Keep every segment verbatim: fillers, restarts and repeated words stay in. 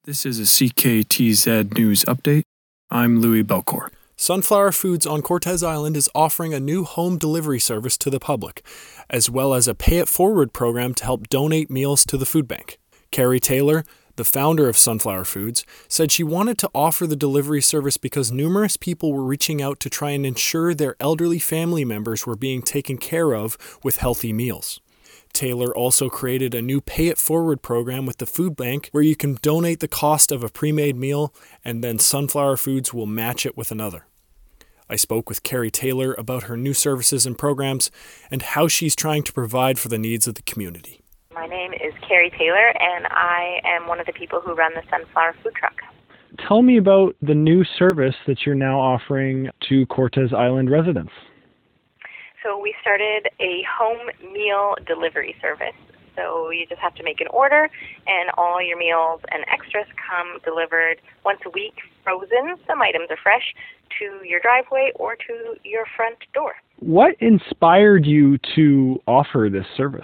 This is a C K T Z News Update. I'm Louis Belcourt. Sunflower Foods on Cortes Island is offering a new home delivery service to the public, as well as a Pay It Forward program to help donate meals to the food bank. Carrie Taylor, the founder of Sunflower Foods, said she wanted to offer the delivery service because numerous people were reaching out to try and ensure their elderly family members were being taken care of with healthy meals. Taylor also created a new Pay It Forward program with the food bank where you can donate the cost of a pre-made meal and then Sunflower Foods will match it with another. I spoke with Carrie Taylor about her new services and programs and how she's trying to provide for the needs of the community. My name is Carrie Taylor and I am one of the people who run the Sunflower Food Truck. Tell me about the new service that you're now offering to Cortes Island residents. So we started a home meal delivery service. So you just have to make an order and all your meals and extras come delivered once a week, frozen, some items are fresh, to your driveway or to your front door. What inspired you to offer this service?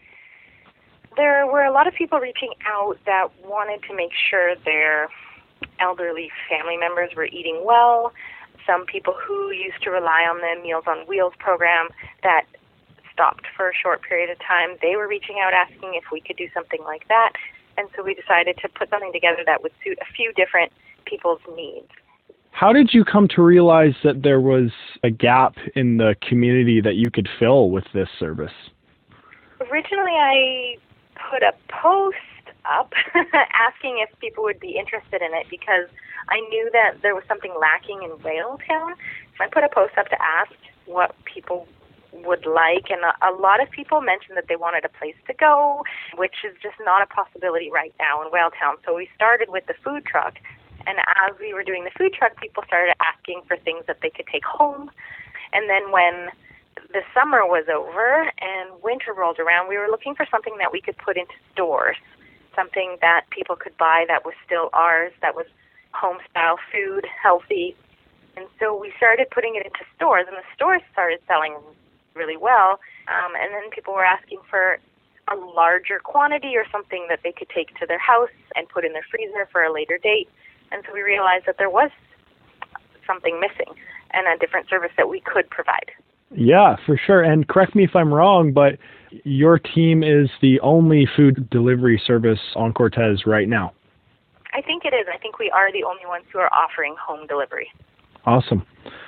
There were a lot of people reaching out that wanted to make sure their elderly family members were eating well. Some people who used to rely on the Meals on Wheels program that stopped for a short period of time, they were reaching out asking if we could do something like that. And so we decided to put something together that would suit a few different people's needs. How did you come to realize that there was a gap in the community that you could fill with this service? Originally, I put a post up asking if people would be interested in it because I knew that there was something lacking in Whaletown. So I put a post up to ask what people would like, and a, a lot of people mentioned that they wanted a place to go, which is just not a possibility right now in Whaletown. So we started with the food truck, and as we were doing the food truck, people started asking for things that they could take home. And then when the summer was over and winter rolled around, we were looking for something that we could put into stores, something that people could buy that was still ours, that was home-style food, healthy. And so we started putting it into stores, and the stores started selling really well. Um, and then people were asking for a larger quantity or something that they could take to their house and put in their freezer for a later date. And so we realized that there was something missing and a different service that we could provide. Yeah, for sure. And correct me if I'm wrong, but your team is the only food delivery service on Cortes right now. I think it is. I think we are the only ones who are offering home delivery. Awesome.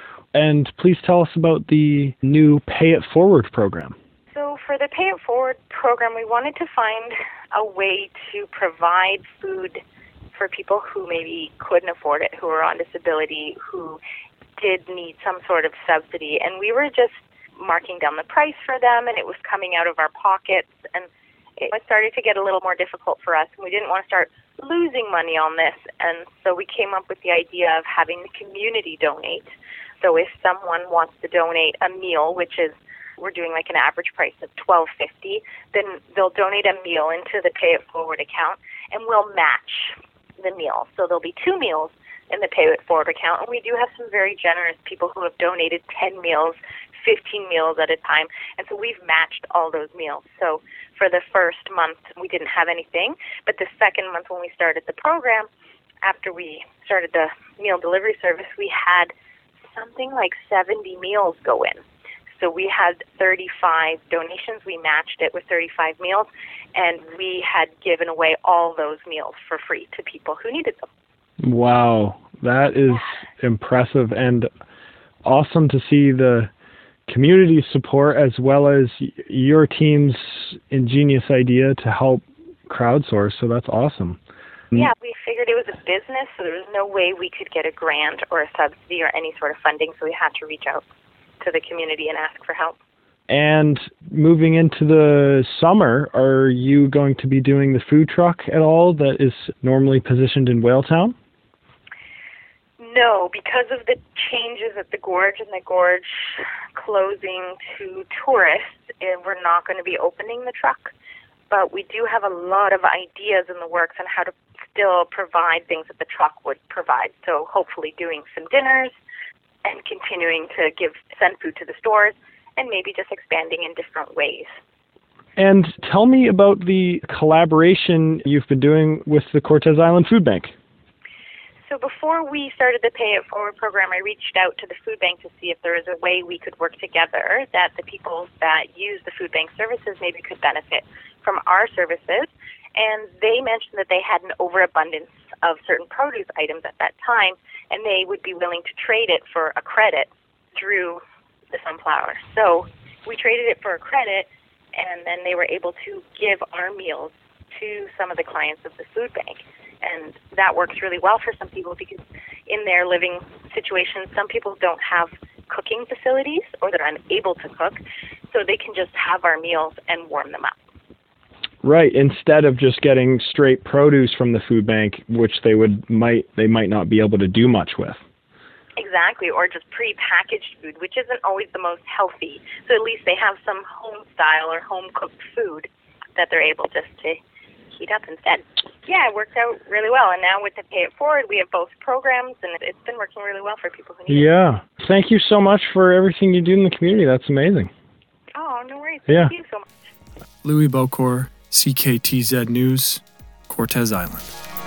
And please tell us about the new Pay It Forward program. So for the Pay It Forward program, we wanted to find a way to provide food for people who maybe couldn't afford it, who are on disability, who did need some sort of subsidy. And we were just marking down the price for them, and it was coming out of our pockets. And it started to get a little more difficult for us, and we didn't want to start losing money on this. And so we came up with the idea of having the community donate. So if someone wants to donate a meal, which is, we're doing like an average price of twelve fifty, then they'll donate a meal into the Pay It Forward account, and we'll match the meal. So there'll be two meals in the Pay It Forward account, and we do have some very generous people who have donated ten meals, fifteen meals at a time, and so we've matched all those meals. So for the first month, we didn't have anything, but the second month when we started the program, after we started the meal delivery service, we had something like seventy meals go in. So we had thirty-five donations. We matched it with thirty-five meals, and we had given away all those meals for free to people who needed them. Wow, that is impressive and awesome to see the community support as well as your team's ingenious idea to help crowdsource. So that's awesome. Yeah, we figured it was a business, so there was no way we could get a grant or a subsidy or any sort of funding, so we had to reach out to the community and ask for help. And moving into the summer, are you going to be doing the food truck at all that is normally positioned in Whaletown? No, because of the changes at the Gorge and the Gorge closing to tourists, we're not going to be opening the truck. But we do have a lot of ideas in the works on how to still provide things that the truck would provide. So hopefully doing some dinners and continuing to give send food to the stores and maybe just expanding in different ways. And tell me about the collaboration you've been doing with the Cortes Island Food Bank. So before we started the Pay It Forward program, I reached out to the food bank to see if there was a way we could work together, that the people that use the food bank services maybe could benefit from our services. And they mentioned that they had an overabundance of certain produce items at that time, and they would be willing to trade it for a credit through the sunflower. So we traded it for a credit, and then they were able to give our meals to some of the clients of the food bank. And that works really well for some people because in their living situations, some people don't have cooking facilities or they're unable to cook, so they can just have our meals and warm them up. Right, instead of just getting straight produce from the food bank, which they would might they might not be able to do much with. Exactly, or just pre-packaged food, which isn't always the most healthy. So at least they have some home style or home cooked food that they're able just to heat up instead. Yeah, it worked out really well. And now with the Pay It Forward, we have both programs, and it's been working really well for people who need yeah. it. Yeah. Thank you so much for everything you do in the community. That's amazing. Oh, no worries. Yeah. Thank you so much. Louis Bocor, C K T Z News, Cortes Island.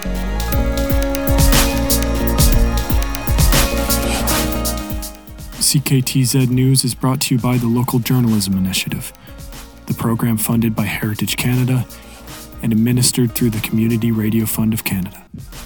C K T Z News is brought to you by the Local Journalism Initiative, the program funded by Heritage Canada and administered through the Community Radio Fund of Canada.